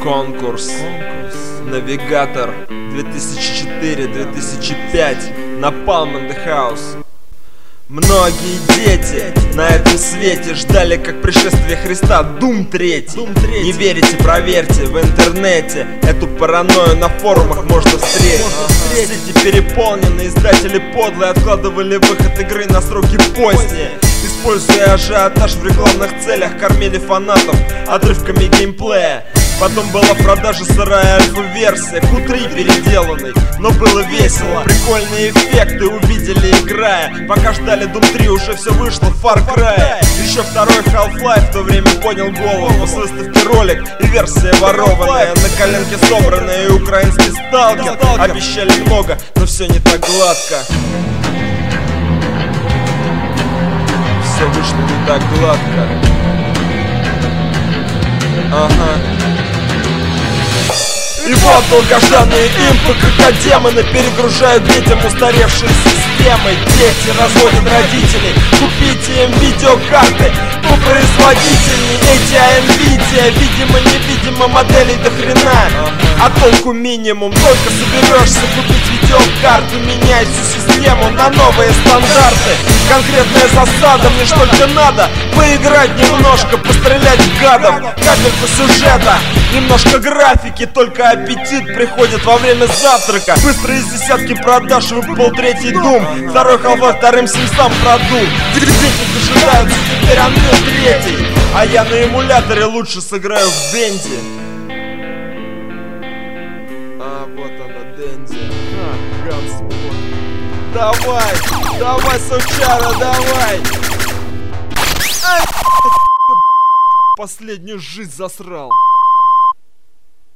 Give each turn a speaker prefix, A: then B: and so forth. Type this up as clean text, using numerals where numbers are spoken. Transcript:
A: Конкурс. Навигатор 2004-2005. Napalm in the House. Многие дети на этом свете ждали как пришествие Христа Doom 3. Не верите, проверьте в интернете. Эту паранойю на форумах можно встретить. Сети переполнены, издатели подлые откладывали выход игры на сроки поздние. Используя ажиотаж в рекламных целях, кормили фанатов отрывками геймплея. Потом была в продаже сырая альфа-версия, Q3 переделанный, но было весело. Прикольные эффекты увидели, играя. Пока ждали Doom 3, уже все вышло в Far Cry. Еще второй Half-Life в то время поднял голову. С выставки ролик и версия ворованная, на коленке собранная, и украинский сталкер. Обещали много, но все не так гладко. Все вышло не так гладко. Ага. И вот долгожданные импы, крокодемоны перегружают детям устаревшие системы. Дети разводят родителей, купите им видеокарты производительней. Эти Nvidia, видимо-невидимо моделей до хрена, а толку минимум. Только соберешься купить видеокарту, меняй всю систему на новые стандарты. Конкретная засада, мне ж только надо поиграть немножко, пострелять в гадов, капельку сюжета, немножко графики, только аппетит приходит во время завтрака. Быстро из десятки продаж выпал третий Doom, второй Half-Life вторым Симсам продул. Дети дожидаются теперь Unreal 3, а я на эмуляторе лучше сыграю в Денди. А вот она, Денди. Ганспорт. Давай, сучара, давай. Ай, последнюю жизнь засрал.